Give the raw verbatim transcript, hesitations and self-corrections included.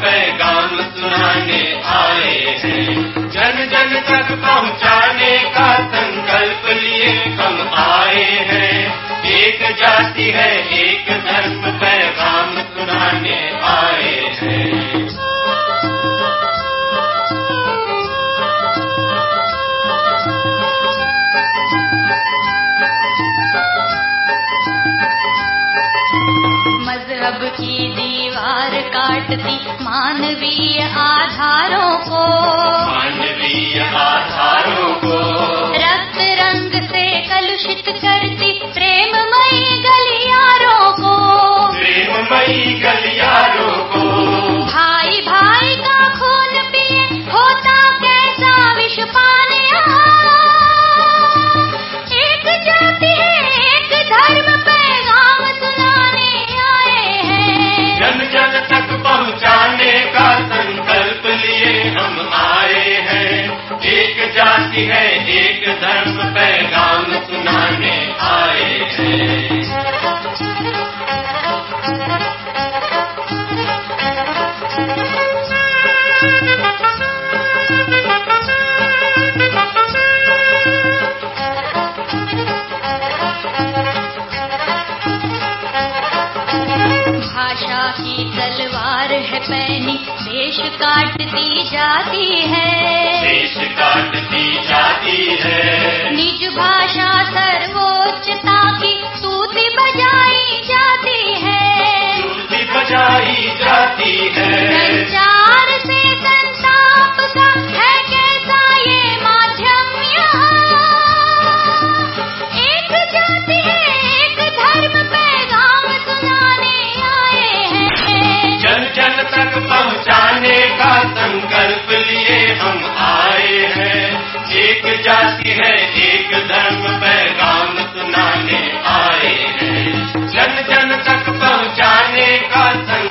पैगाम सुनाने आए हैं। जन जन तक पहुँचाने का संकल्प लिए हम आए हैं। एक जाति है एक धर्म पैगाम सुनाने आए हैं। मजहब की दीवार काटती मानवीय आधारों को, मानवीय आधारों को रक्त रंग से कलुषित करती प्रेममयी गलियारों को, प्रेममयी गलियारों को भाई भाई का खून पिए होता कैसा विष पान यहाँ। एक जाति है एक धर्म पैगाम सुनाने आए हैं। जन जन तक पहुँचाने का संकल्प लिए हम आए हैं। एक जाति है एक धर्म पैगाम सुनाने आए हैं। भाषा की तलवार है पैनी देश काटती जाती है, देश काटती जाती है। निज भाषा सर्वोच्चता की स्तुति बजाई जाती है, स्तुति बजाई जाती है। संचार से संताप का है कैसा ये माध्यम यहाँ। एक जाति है एक धर्म पैगाम सुनाने आए हैं। जन जन तक पहुँचाने का संकल्प लिए हम आए हैं। एक जाति है एक धर्म पैगाम सुनाने आए हैं। जन जन तक पहुँचाने का संकल्प